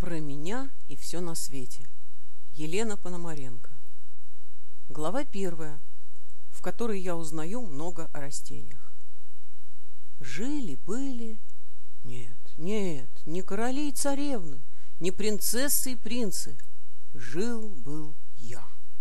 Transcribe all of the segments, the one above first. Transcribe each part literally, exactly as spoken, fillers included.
Про меня и все на свете. Елена Пономаренко. Глава первая, в которой я узнаю много о растениях. Жили-были... Нет, нет, не короли и царевны, не принцессы и принцы. Жил-был я.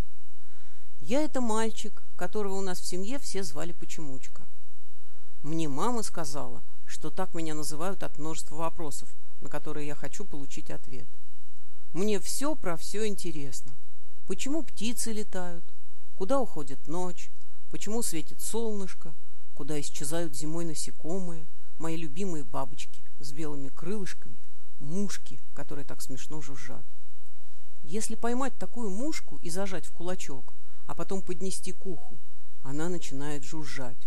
Я — это мальчик, которого у нас в семье все звали Почемучка. Мне мама сказала, что так меня называют от множества вопросов, на которые я хочу получить ответ. Мне все про все интересно. Почему птицы летают? Куда уходит ночь? Почему светит солнышко? Куда исчезают зимой насекомые? Мои любимые бабочки с белыми крылышками, мушки, которые так смешно жужжат. Если поймать такую мушку и зажать в кулачок, а потом поднести к уху, она начинает жужжать.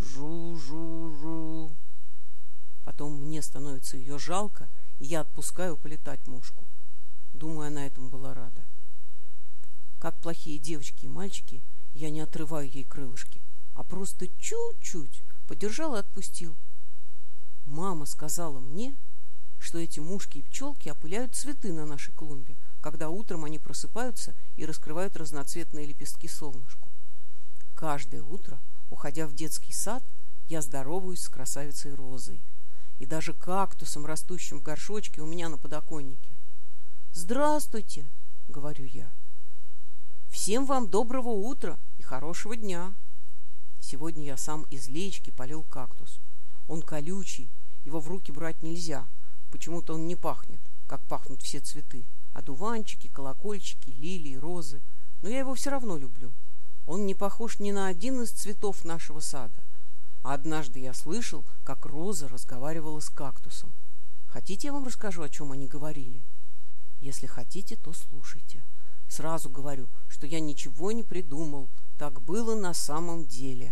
Жу-жу-жу. Потом мне становится ее жалко, и я отпускаю полетать мушку. Думаю, она этому была рада. Как плохие девочки и мальчики, я не отрываю ей крылышки, а просто чуть-чуть подержал и отпустил. Мама сказала мне, что эти мушки и пчелки опыляют цветы на нашей клумбе, когда утром они просыпаются и раскрывают разноцветные лепестки солнышку. Каждое утро, уходя в детский сад, я здороваюсь с красавицей Розой и даже кактусом, растущим в горшочке у меня на подоконнике. «Здравствуйте!» — говорю я. «Всем вам доброго утра и хорошего дня!» Сегодня я сам из леечки полил кактус. Он колючий, его в руки брать нельзя. Почему-то он не пахнет, как пахнут все цветы. Одуванчики, колокольчики, лилии, розы. Но я его все равно люблю. Он не похож ни на один из цветов нашего сада. А однажды я слышал, как Роза разговаривала с кактусом. Хотите, я вам расскажу, о чем они говорили? Если хотите, то слушайте. Сразу говорю, что я ничего не придумал. Так было на самом деле.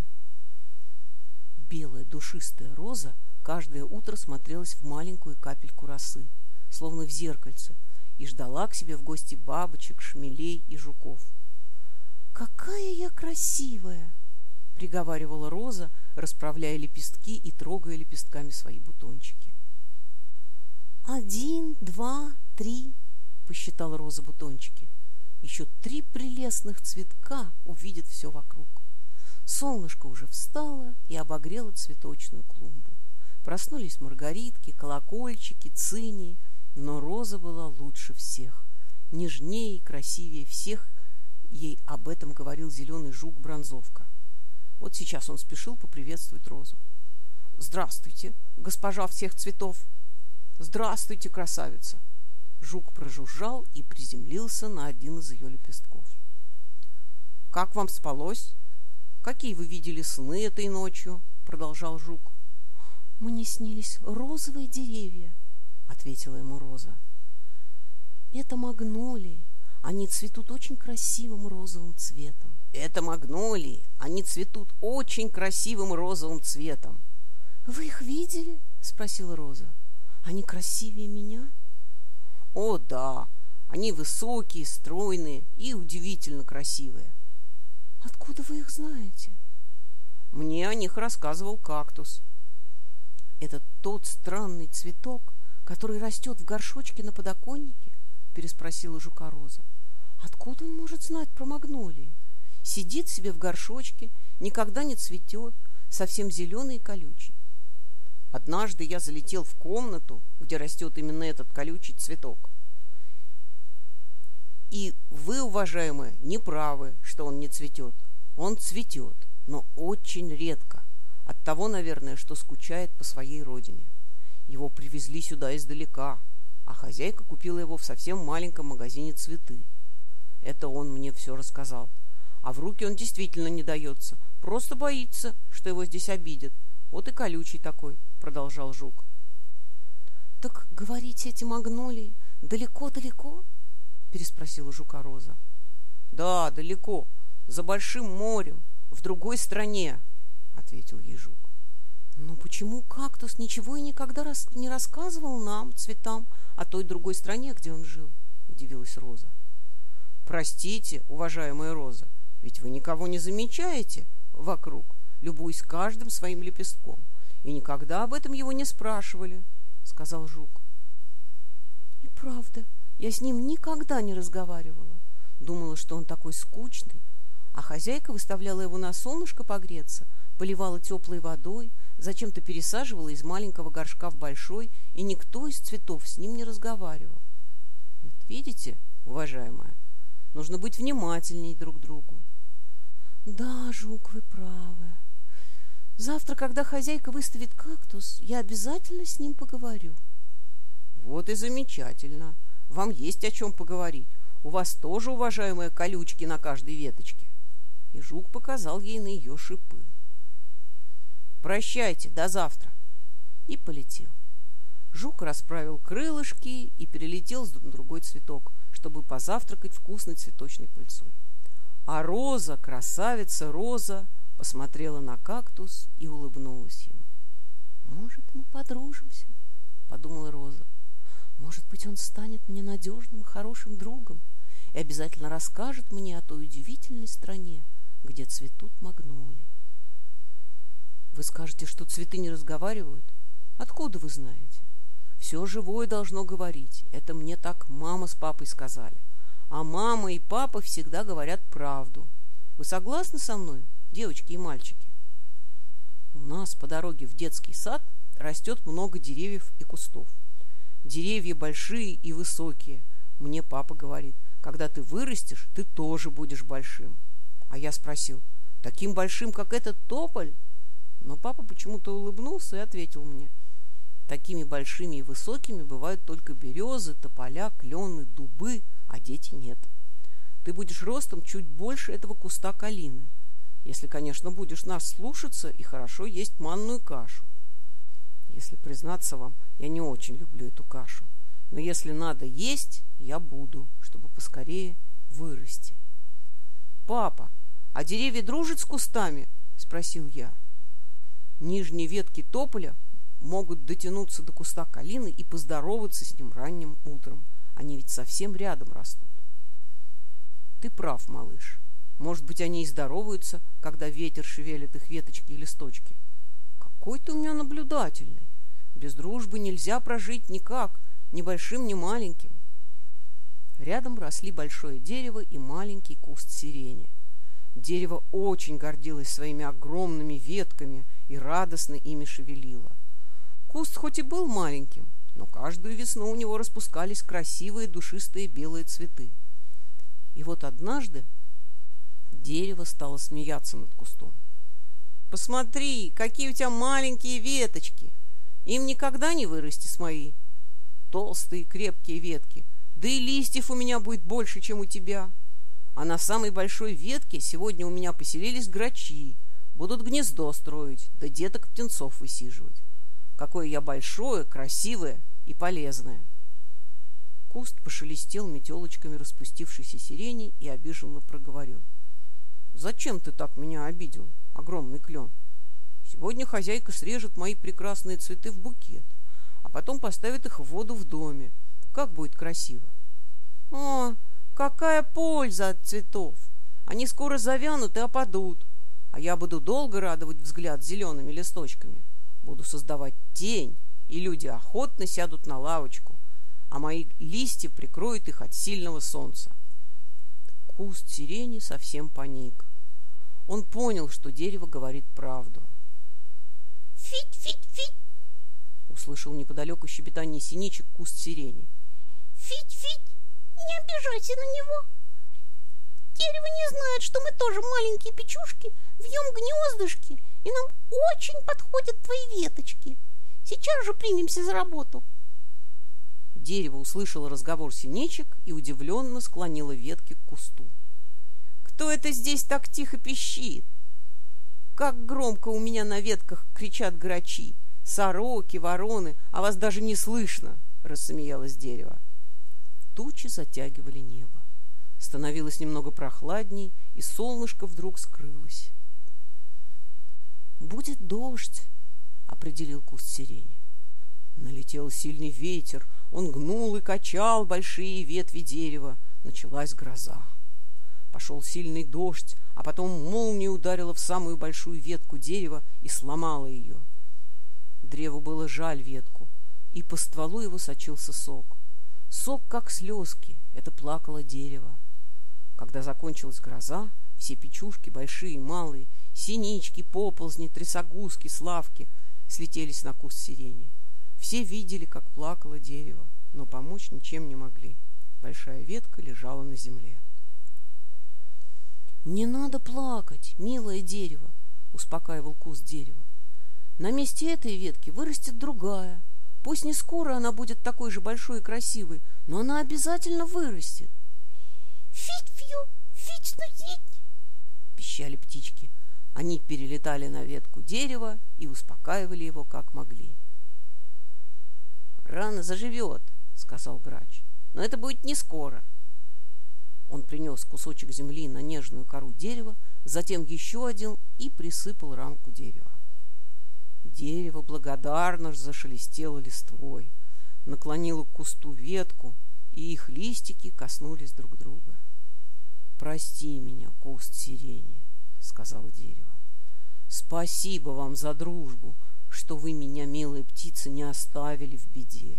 Белая душистая роза каждое утро смотрелась в маленькую капельку росы, словно в зеркальце, и ждала к себе в гости бабочек, шмелей и жуков. «Какая я красивая!» — приговаривала Роза, расправляя лепестки и трогая лепестками свои бутончики. «Один, два, три», — посчитала Роза бутончики. «Еще три прелестных цветка увидят все вокруг». Солнышко уже встало и обогрело цветочную клумбу. Проснулись маргаритки, колокольчики, цинии, но Роза была лучше всех, нежнее и красивее всех. Ей об этом говорил зеленый жук Бронзовка. Вот сейчас он спешил поприветствовать Розу. «Здравствуйте, госпожа всех цветов!» «Здравствуйте, красавица!» Жук прожужжал и приземлился на один из ее лепестков. «Как вам спалось? Какие вы видели сны этой ночью?» — продолжал жук. «Мне снились розовые деревья», — ответила ему Роза. «Это магнолии. Они цветут очень красивым розовым цветом». «Это магнолии. Они цветут очень красивым розовым цветом». «Вы их видели?» — спросила Роза. «Они красивее меня?» «О, да. Они высокие, стройные и удивительно красивые». «Откуда вы их знаете?» «Мне о них рассказывал кактус». «Это тот странный цветок, который растет в горшочке на подоконнике?» — переспросила жука Роза. «Откуда он может знать про магнолии? Сидит себе в горшочке, никогда не цветет, совсем зеленый и колючий». «Однажды я залетел в комнату, где растет именно этот колючий цветок. И вы, уважаемые, не правы, что он не цветет. Он цветет, но очень редко. Оттого, наверное, что скучает по своей родине. Его привезли сюда издалека, а хозяйка купила его в совсем маленьком магазине цветы. Это он мне все рассказал. А в руки он действительно не дается, просто боится, что его здесь обидят. Вот и колючий такой», — продолжал жук. «Так, говорите, эти магнолии далеко-далеко?» — переспросила жука Роза. «Да, далеко, за большим морем, в другой стране», — ответил ей жук. «Но почему кактус ничего и никогда рас... не рассказывал нам, цветам, о той другой стране, где он жил?» — удивилась Роза. «Простите, уважаемая Роза, ведь вы никого не замечаете вокруг, любуясь каждым своим лепестком, и никогда об этом его не спрашивали», — сказал жук. «И правда, Я с ним никогда не разговаривала. Думала, что он такой скучный. А хозяйка выставляла его на солнышко погреться, поливала теплой водой, зачем-то пересаживала из маленького горшка в большой, и никто из цветов с ним не разговаривал. Вот видите, уважаемая, нужно быть внимательней друг к другу. Да, Жук, вы правы. Завтра, когда хозяйка выставит кактус, я обязательно с ним поговорю. Вот и замечательно. Вам есть о чем поговорить. У вас тоже, уважаемые, колючки на каждой веточке. И Жук показал ей на ее шипы. Прощайте, до завтра. И полетел. Жук расправил крылышки и перелетел на другой цветок, чтобы позавтракать вкусной цветочной пыльцой. А Роза, красавица Роза, посмотрела на кактус и улыбнулась ему. «Может, мы подружимся?» — подумала Роза. «Может быть, он станет мне надежным, хорошим другом и обязательно расскажет мне о той удивительной стране, где цветут магнолии». Вы скажете, что цветы не разговаривают? Откуда вы знаете? Все живое должно говорить. Это мне так мама с папой сказали. А мама и папа всегда говорят правду. Вы согласны со мной, девочки и мальчики? У нас по дороге в детский сад растет много деревьев и кустов. Деревья большие и высокие. Мне папа говорит, когда ты вырастешь, ты тоже будешь большим. А я спросил, таким большим, как этот тополь? Но папа почему-то улыбнулся и ответил мне, такими большими и высокими бывают только березы, тополя, клены, дубы, а дети нет. Ты будешь ростом чуть больше этого куста калины, если, конечно, будешь нас слушаться и хорошо есть манную кашу. Если признаться вам, я не очень люблю эту кашу, но если надо есть, я буду, чтобы поскорее вырасти. «Папа, а деревья дружат с кустами?» — спросил я. Нижние ветки тополя могут дотянуться до куста калины и поздороваться с ним ранним утром. Они ведь совсем рядом растут. Ты прав, малыш. Может быть, они и здороваются, когда ветер шевелит их веточки и листочки. Какой ты у меня наблюдательный. Без дружбы нельзя прожить никак, ни большим, ни маленьким. Рядом росли большое дерево и маленький куст сирени. Дерево очень гордилось своими огромными ветками и радостно ими шевелило. Куст хоть и был маленьким, но каждую весну у него распускались красивые душистые белые цветы. И вот однажды дерево стало смеяться над кустом. «Посмотри, какие у тебя маленькие веточки! Им никогда не вырасти с моей толстые крепкие ветки, да и листьев у меня будет больше, чем у тебя. А на самой большой ветке сегодня у меня поселились грачи, будут гнездо строить, да деток птенцов высиживать. Какое я большое, красивое и полезное!» Куст пошелестел метелочками распустившейся сирени и обиженно проговорил. «Зачем ты так меня обидел, огромный клен? Сегодня хозяйка срежет мои прекрасные цветы в букет, а потом поставит их в воду в доме. Как будет красиво!» «О, какая польза от цветов! Они скоро завянут и опадут, а я буду долго радовать взгляд зелеными листочками. Буду создавать тень, и люди охотно сядут на лавочку, а мои листья прикроют их от сильного солнца». Куст сирени совсем паник. Он понял, что дерево говорит правду. «Фить-фить-фить!» — услышал неподалеку щебетание синичек куст сирени. «Фить-фить! Не обижайся на него! Дерево не знает, что мы тоже маленькие печушки, вьем гнездышки, и нам очень подходят твои веточки. Сейчас же примемся за работу!» Дерево услышало разговор синичек и удивленно склонило ветки к кусту. «Кто это здесь так тихо пищит? Как громко у меня на ветках кричат грачи, сороки, вороны, а вас даже не слышно!» — рассмеялось дерево. Тучи затягивали небо. Становилось немного прохладней, и солнышко вдруг скрылось. «Будет дождь», — определил куст сирени. Налетел сильный ветер, он гнул и качал большие ветви дерева. Началась гроза. Пошел сильный дождь, а потом молния ударила в самую большую ветку дерева и сломала ее. Древу было жаль ветку, и по стволу его сочился сок. Сок, как слезки, это плакало дерево. Когда закончилась гроза, все печушки, большие и малые, синички, поползни, трясогузки, славки, слетелись на куст сирени. Все видели, как плакало дерево, но помочь ничем не могли. Большая ветка лежала на земле. «Не надо плакать, милое дерево», — успокаивал куст дерева. «На месте этой ветки вырастет другая. Пусть не скоро она будет такой же большой и красивой, но она обязательно вырастет». «Фить-фью, фить-снуть-фить!» — пищали птички. Они перелетали на ветку дерева и успокаивали его как могли. «Рано заживет», — сказал грач, — «но это будет не скоро». Он принес кусочек земли на нежную кору дерева, затем еще один и присыпал ранку дерева. Дерево благодарно зашелестело листвой, наклонило к кусту ветку, и их листики коснулись друг друга. «Прости меня, куст сирени», — сказала дерево. «Спасибо вам за дружбу, что вы меня, милые птицы, не оставили в беде».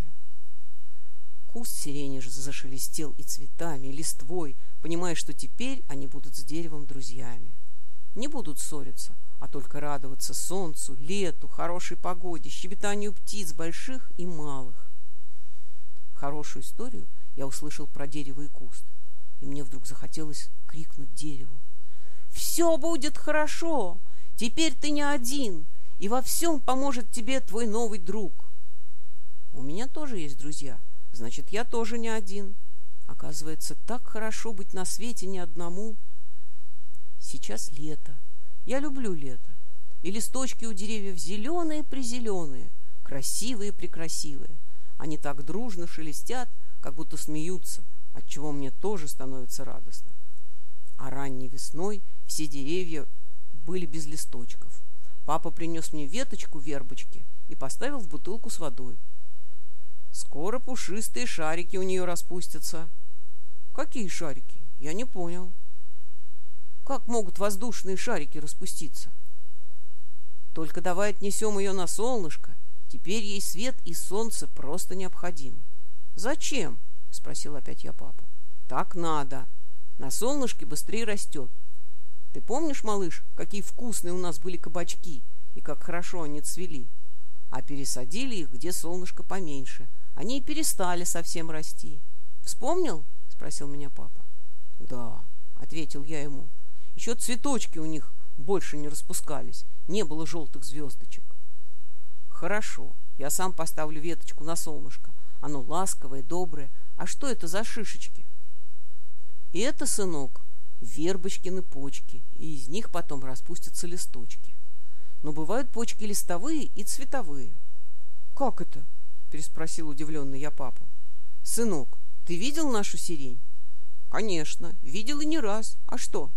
Куст сирени же зашелестел и цветами, и листвой, понимая, что теперь они будут с деревом друзьями. Не будут ссориться, а только радоваться солнцу, лету, хорошей погоде, щебетанию птиц больших и малых. Хорошую историю я услышал про дерево и куст, и мне вдруг захотелось крикнуть дереву: «Все будет хорошо! Теперь ты не один, и во всем поможет тебе твой новый друг». У меня тоже есть друзья, значит, я тоже не один. Оказывается, так хорошо быть на свете не одному. Сейчас лето. Я люблю лето. И листочки у деревьев зеленые-призеленые, красивые-прекрасивые. Они так дружно шелестят, как будто смеются, отчего мне тоже становится радостно. А ранней весной все деревья были без листочков. Папа принес мне веточку вербочки и поставил в бутылку с водой. Скоро пушистые шарики у нее распустятся. Какие шарики? Я не понял. Как могут воздушные шарики распуститься? Только давай отнесем ее на солнышко. Теперь ей свет и солнце просто необходимы. Зачем? Спросил опять я папу. Так надо. На солнышке быстрее растет. Ты помнишь, малыш, какие вкусные у нас были кабачки и как хорошо они цвели? А пересадили их, где солнышко поменьше. Они и перестали совсем расти. Вспомнил? Спросил меня папа. Да, ответил я ему. Еще цветочки у них больше не распускались. Не было желтых звездочек. Хорошо, я сам поставлю веточку на солнышко. Оно ласковое, доброе. А что это за шишечки? И это, сынок, вербочкины почки, и из них потом распустятся листочки. Но бывают почки листовые и цветовые. Как это? Переспросил удивленный я папу. Сынок, ты видел нашу сирень? Конечно, видел и не раз. А что?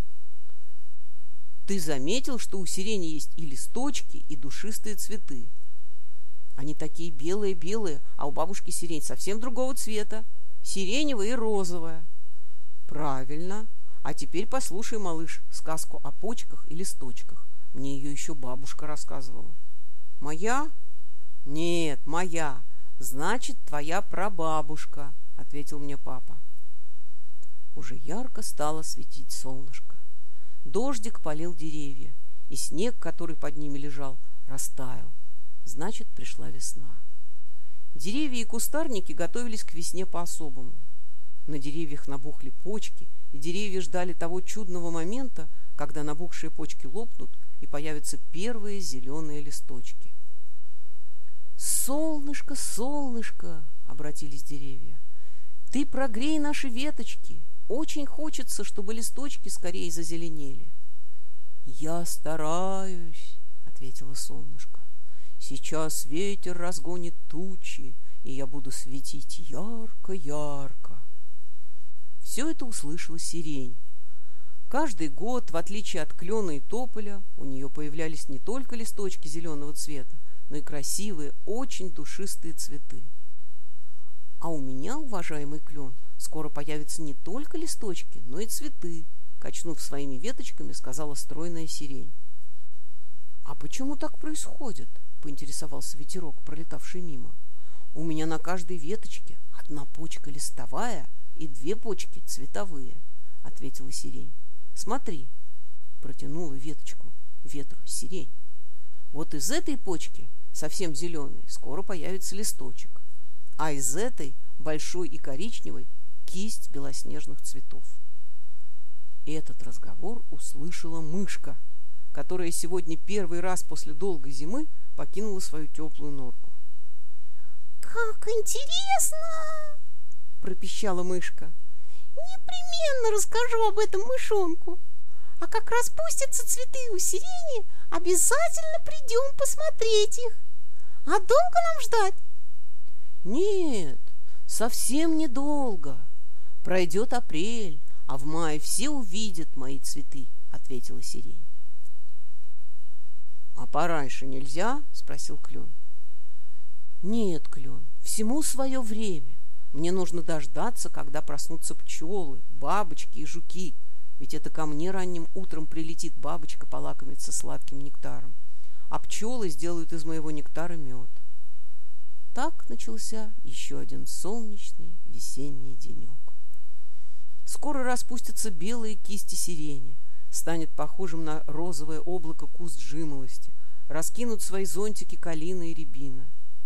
Ты заметил, что у сирени есть и листочки, и душистые цветы? Они такие белые-белые, а у бабушки сирень совсем другого цвета. Сиреневая и розовая. Правильно. А теперь послушай, малыш, сказку о почках и листочках. Мне ее еще бабушка рассказывала. Моя? Нет, моя. Значит, твоя прабабушка, ответил мне папа. Уже ярко стало светить солнышко. Дождик полил деревья, и снег, который под ними лежал, растаял. Значит, пришла весна. Деревья и кустарники готовились к весне по-особому. На деревьях набухли почки, и деревья ждали того чудного момента, когда набухшие почки лопнут, и появятся первые зеленые листочки. «Солнышко, солнышко!» — обратились деревья. «Ты прогрей наши веточки! Очень хочется, чтобы листочки скорее зазеленели». «Я стараюсь!» — ответило солнышко. «Сейчас ветер разгонит тучи, и я буду светить ярко-ярко». Все это услышала сирень. Каждый год, в отличие от клена и тополя, у нее появлялись не только листочки зеленого цвета, но и красивые, очень душистые цветы. А у меня, уважаемый клен, скоро появятся не только листочки, но и цветы, качнув своими веточками, сказала стройная сирень. А почему так происходит? Поинтересовался ветерок, пролетавший мимо. У меня на каждой веточке от «Одна почка листовая и две почки цветовые», — ответила сирень. «Смотри», — протянула веточку ветру сирень. «Вот из этой почки, совсем зеленой, скоро появится листочек, а из этой, большой и коричневой, кисть белоснежных цветов». Этот разговор услышала мышка, которая сегодня первый раз после долгой зимы покинула свою теплую норку. «Как интересно!» — пропищала мышка. «Непременно расскажу об этом мышонку. А как распустятся цветы у сирени, обязательно придем посмотреть их. А долго нам ждать?» «Нет, совсем недолго. Пройдет апрель, а в мае все увидят мои цветы», — ответила сирень. «А пораньше нельзя?» — спросил клен. «Нет, клен, всему свое время. Мне нужно дождаться, когда проснутся пчелы, бабочки и жуки, ведь это ко мне ранним утром прилетит бабочка полакомиться сладким нектаром, а пчелы сделают из моего нектара мед». Так начался еще один солнечный весенний денек. Скоро распустятся белые кисти сирени, станет похожим на розовое облако куст жимолости, раскинут свои зонтики калина и рябина.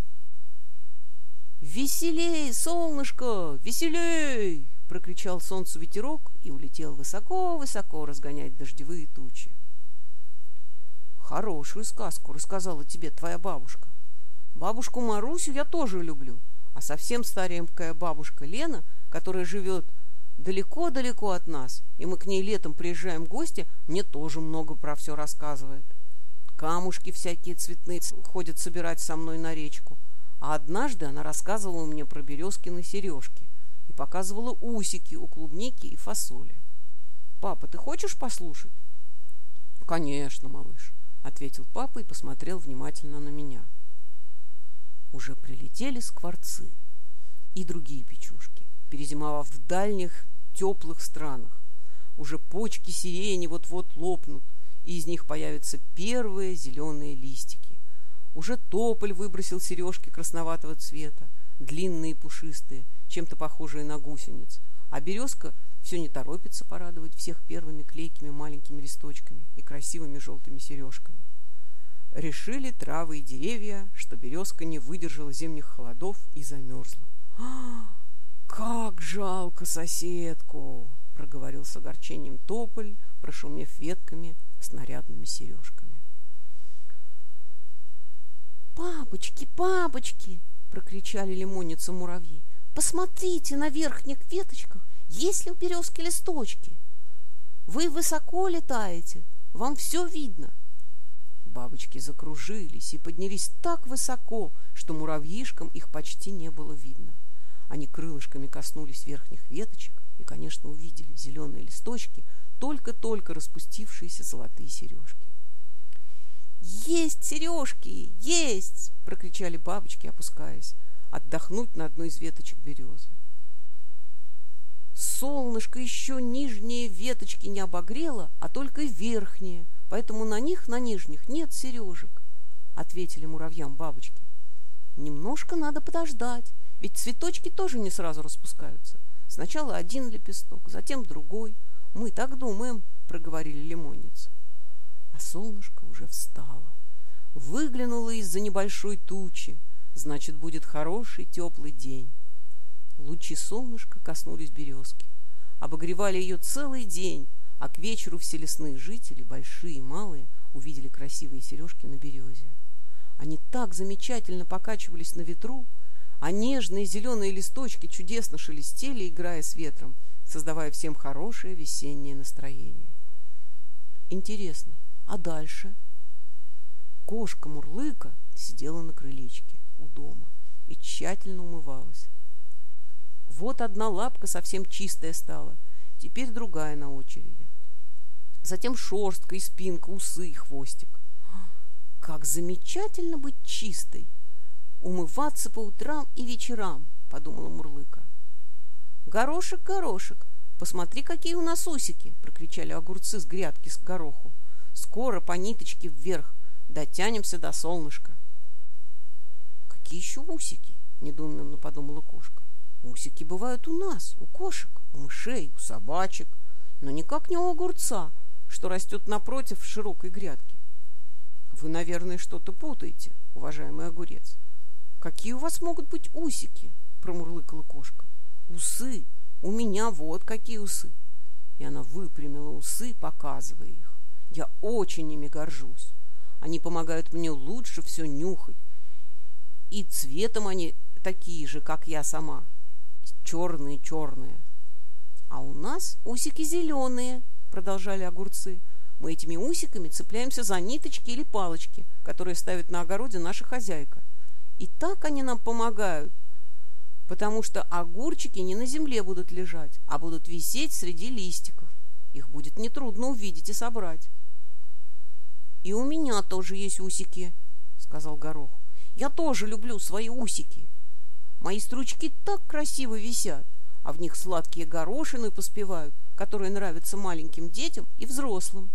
«Веселей, солнышко, веселей!» — прокричал солнцу ветерок и улетел высоко-высоко разгонять дождевые тучи. «Хорошую сказку рассказала тебе твоя бабушка. Бабушку Марусю я тоже люблю, а совсем старенькая бабушка Лена, которая живет далеко-далеко от нас, и мы к ней летом приезжаем в гости, мне тоже много про все рассказывает. Камушки всякие цветные ходят собирать со мной на речку. А однажды она рассказывала мне про березкины сережки и показывала усики у клубники и фасоли. Папа, ты хочешь послушать?» «Конечно, малыш», — ответил папа и посмотрел внимательно на меня. Уже прилетели скворцы и другие печушки, перезимовав в дальних теплых странах. Уже почки сирени вот-вот лопнут, и из них появятся первые зеленые листики. Уже тополь выбросил сережки красноватого цвета, длинные и пушистые, чем-то похожие на гусениц, а березка все не торопится порадовать всех первыми клейкими маленькими листочками и красивыми желтыми сережками. Решили травы и деревья, что березка не выдержала зимних холодов и замерзла. «Как жалко соседку!» — проговорил с огорчением тополь, прошумев ветками с нарядными сережками. «Бабочки, бабочки!» — прокричали лимонница муравьи. «Посмотрите на верхних веточках, есть ли у березки листочки? Вы высоко летаете, вам все видно». Бабочки закружились и поднялись так высоко, что муравьишкам их почти не было видно. Они крылышками коснулись верхних веточек и, конечно, увидели зеленые листочки, только-только распустившиеся золотые сережки. «Есть сережки! Есть!» — прокричали бабочки, опускаясь, отдохнуть на одной из веточек березы. Солнышко еще нижние веточки не обогрело, а только верхние, поэтому на них, на нижних, нет сережек, — ответили муравьям бабочки. Немножко надо подождать, ведь цветочки тоже не сразу распускаются. Сначала один лепесток, затем другой. Мы так думаем, — проговорили лимонницы. А солнышко уже встало, выглянуло из-за небольшой тучи, значит, будет хороший теплый день. Лучи солнышка коснулись березки, обогревали ее целый день, а к вечеру все лесные жители, большие и малые, увидели красивые сережки на березе. Они так замечательно покачивались на ветру, а нежные зеленые листочки чудесно шелестели, играя с ветром, создавая всем хорошее весеннее настроение. Интересно, а дальше? Кошка Мурлыка сидела на крылечке у дома и тщательно умывалась. Вот одна лапка совсем чистая стала, теперь другая на очереди. Затем шерстка и спинка, усы и хвостик. Как замечательно быть чистой! Умываться по утрам и вечерам, подумала Мурлыка. Горошек, горошек, посмотри, какие у нас усики, прокричали огурцы с грядки с гороху. Скоро по ниточке вверх дотянемся до солнышка. Какие еще усики? Недоуменно подумала кошка. Усики бывают у нас, у кошек, у мышей, у собачек, но никак не у огурца, что растет напротив широкой грядки. Вы, наверное, что-то путаете, уважаемый огурец. Какие у вас могут быть усики? Промурлыкала кошка. Усы. У меня вот какие усы. И она выпрямила усы, показывая их. Я очень ими горжусь. Они помогают мне лучше все нюхать. И цветом они такие же, как я сама. Черные-черные. А у нас усики зеленые, продолжали огурцы. Мы этими усиками цепляемся за ниточки или палочки, которые ставит на огороде наша хозяйка. И так они нам помогают, потому что огурчики не на земле будут лежать, а будут висеть среди листиков. Их будет нетрудно увидеть и собрать. — И у меня тоже есть усики, — сказал Горох. — Я тоже люблю свои усики. Мои стручки так красиво висят, а в них сладкие горошины поспевают, которые нравятся маленьким детям и взрослым.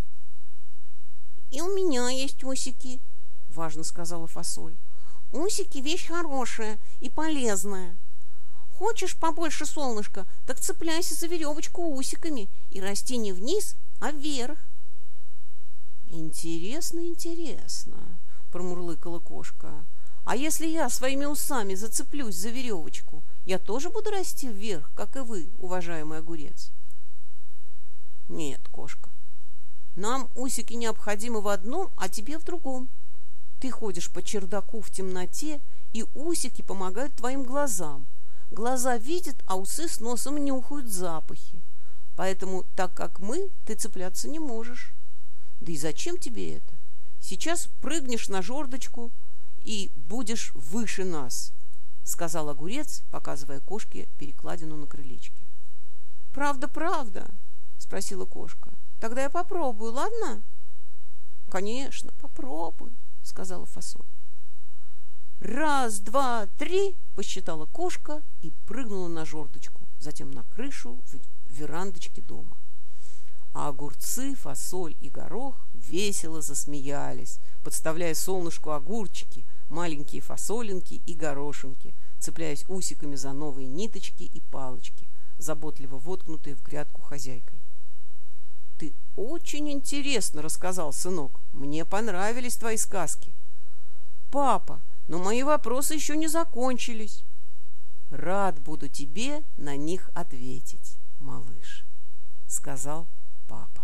— И у меня есть усики, — важно сказала Фасоль. — Усики — вещь хорошая и полезная. Хочешь побольше солнышка, так цепляйся за веревочку усиками и расти не вниз, а вверх. — Интересно, интересно, — промурлыкала кошка. — А если я своими усами зацеплюсь за веревочку, я тоже буду расти вверх, как и вы, уважаемый огурец? — Нет, кошка. Нам усики необходимы в одном, а тебе в другом. Ты ходишь по чердаку в темноте, и усики помогают твоим глазам. Глаза видят, а усы с носом нюхают запахи. Поэтому, так как мы, ты цепляться не можешь. Да и зачем тебе это? Сейчас прыгнешь на жердочку и будешь выше нас, — сказал огурец, показывая кошке перекладину на крылечке. — Правда, правда? — спросила кошка. — Тогда я попробую, ладно? — Конечно, попробуй, — сказала Фасоль. Раз, два, три, — посчитала кошка и прыгнула на жердочку, затем на крышу верандочки дома. А огурцы, Фасоль и Горох весело засмеялись, подставляя солнышку огурчики, маленькие фасолинки и горошинки, цепляясь усиками за новые ниточки и палочки, заботливо воткнутые в грядку хозяйкой. — Ты очень интересно рассказал, сынок. Мне понравились твои сказки. — Папа, но мои вопросы еще не закончились. — Рад буду тебе на них ответить, малыш, — сказал папа.